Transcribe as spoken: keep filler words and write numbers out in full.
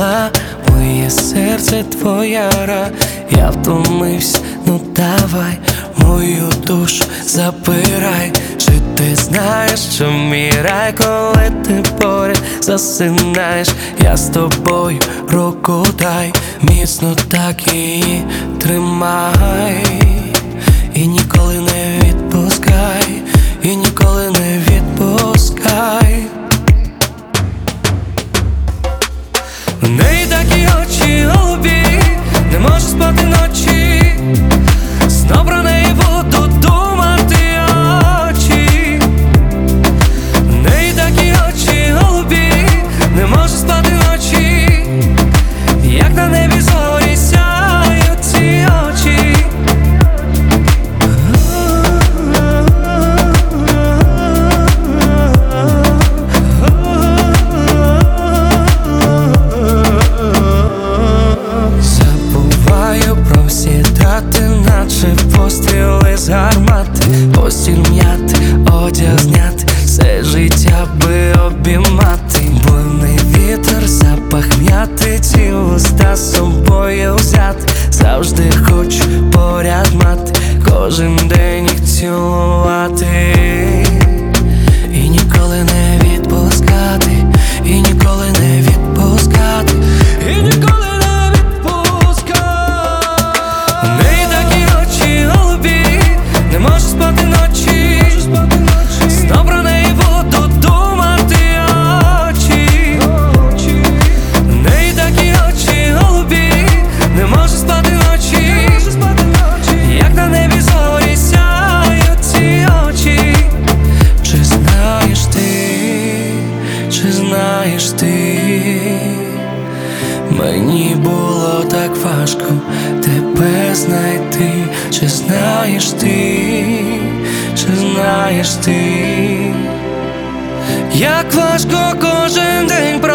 мала, моє серце твоя гра. Я втомився, ну давай мою душу запирай. Чи ти знаєш, що мій рай, коли ти поряд засинаєш? Я з тобою руку дай, міцно так її тримай. І ніколи не відпускай, і ніколи не відпускай. В неї такі очі голубі, не можу спати ночі, знов про неї буду думати очі. В неї такі очі голубі, не можу спати ночі, як на небі зорі сяють ці очі. Наче постріли з гармати, постіль м'яти, одяг зняти, все життя би обіймати. Буйний вітер, запах м'яти, ці уста з собою взяти. Завжди хочу поряд мати, кожен день їх цілувати. І ніколи не відпускати, і ніколи не відпускати, і ніколи. Не можу спати ночі, знов про неї буду думати очі. В неї такі очі голубі, не можу спати ночі, як на небі зорі сяють ці очі. Чи знаєш ти, чи знаєш ти, мені було так важко тебе знайти. Чи знаєш ти, чи знаєш ти, як важко кожен день